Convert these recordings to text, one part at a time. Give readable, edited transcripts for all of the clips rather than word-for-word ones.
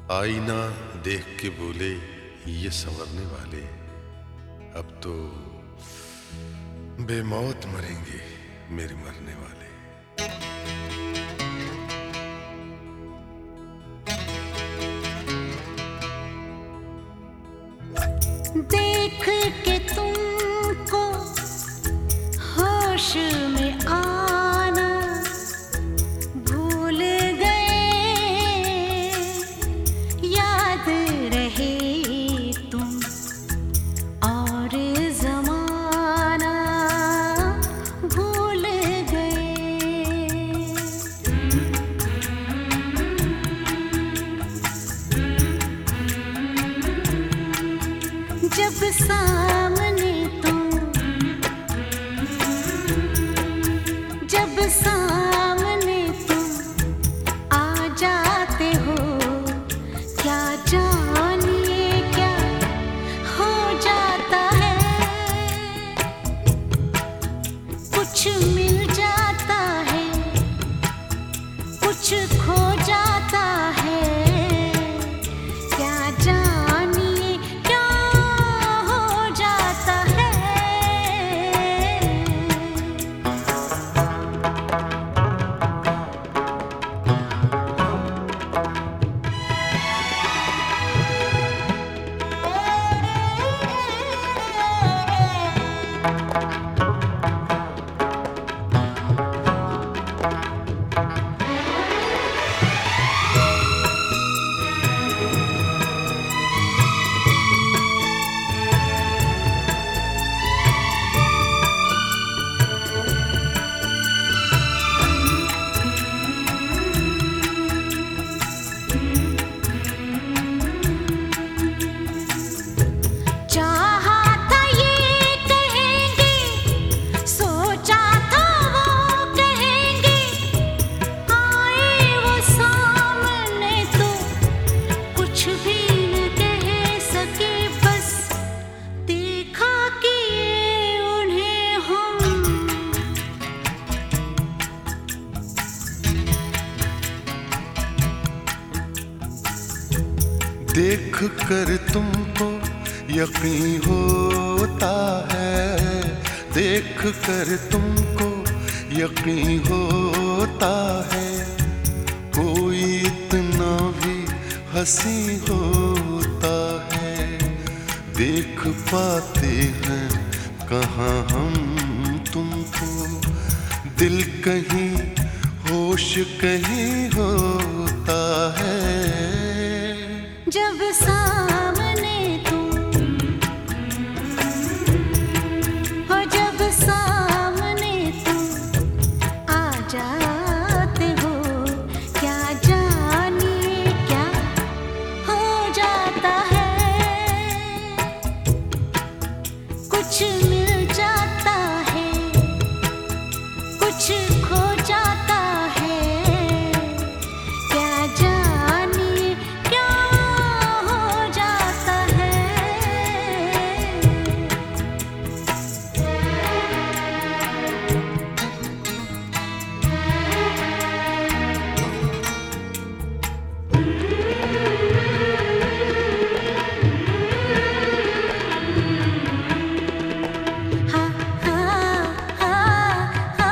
आईना देख के बोले ये संवरने वाले, अब तो बेमौत मरेंगे मेरे मरने वाले। देख के तुमको होश में आना भूल गए, याद रहे तुम और ज़माना भूल गए। जब सामने तुम, जब सामने तुम आ जाते हो, क्या जानिए क्या हो जाता है। कुछ मिल जाता है, कुछ खो जाता है, क्या जानिए क्या हो जाता है। देख कर तुमको यकीन होता है, देख कर तुमको यकीन होता है, कोई इतना भी हंसी होता है। देख पाते हैं कहाँ हम तुमको, दिल कहीं होश कहीं होता है। जब सामने तुम हो, जब सामने तुम आ जाते हो, क्या जानिए क्या हो जाता है। कुछ मिल जाता है, कुछ खो जाता है, क्या जानिए क्या हो जाता है। हा हा हा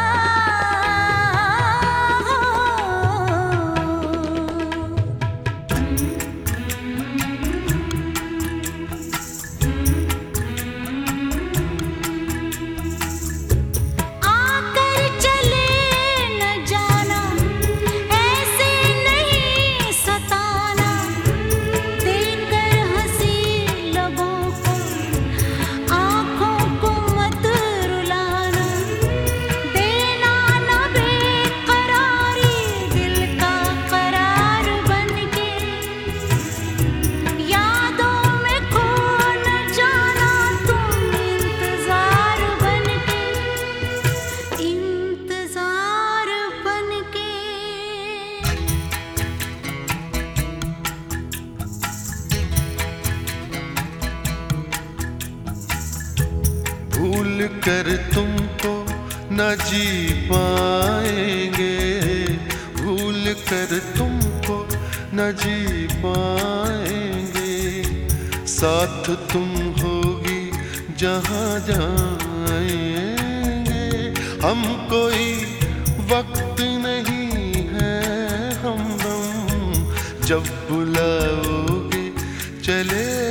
आकर चले न जाना, ऐसे नहीं सताना, देकर हंसी लबों को, आँखों को मत रुलाना, देना न बेकरारी दिल का करार बनके, यादों में खो न जाना तुम इंतजार बनके, इंतजार बनके। भूल कर तुमको न जी पाएंगे, भूल कर तुमको न जी पाएंगे। साथ तुम होगी जहाँ जाएंगे। हम कोई वक्त नहीं है हमदम, जब बुलाओगे चले